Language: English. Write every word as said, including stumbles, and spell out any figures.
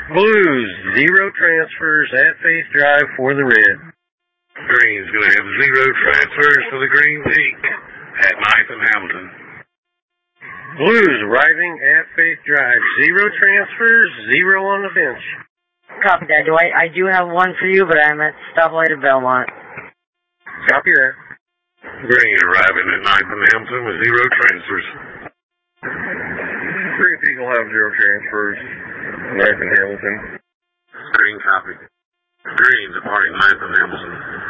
Blues, zero transfers at Faith Drive for the red. Green's going to have zero transfers for the Green Peak at ninth and Hamilton. Blues arriving at Faith Drive, zero transfers, zero on the bench. Copy that, Dwight. I do have one for you, but I'm at stoplight at Belmont. Copy that. Green arriving at ninth and Hamilton with zero transfers. Green Peak will have zero transfers, ninth and Hamilton. Green copy. Green departing ninth and Hamilton.